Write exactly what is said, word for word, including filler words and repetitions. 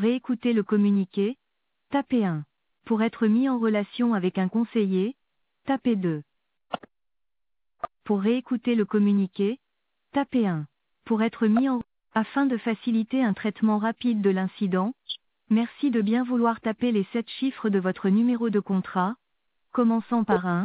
réécouter le communiqué, tapez un. Pour être mis en relation avec un conseiller, tapez deux. Pour réécouter le communiqué, tapez un. Pour être mis en afin de faciliter un traitement rapide de l'incident, merci de bien vouloir taper les sept chiffres de votre numéro de contrat, commençant par un.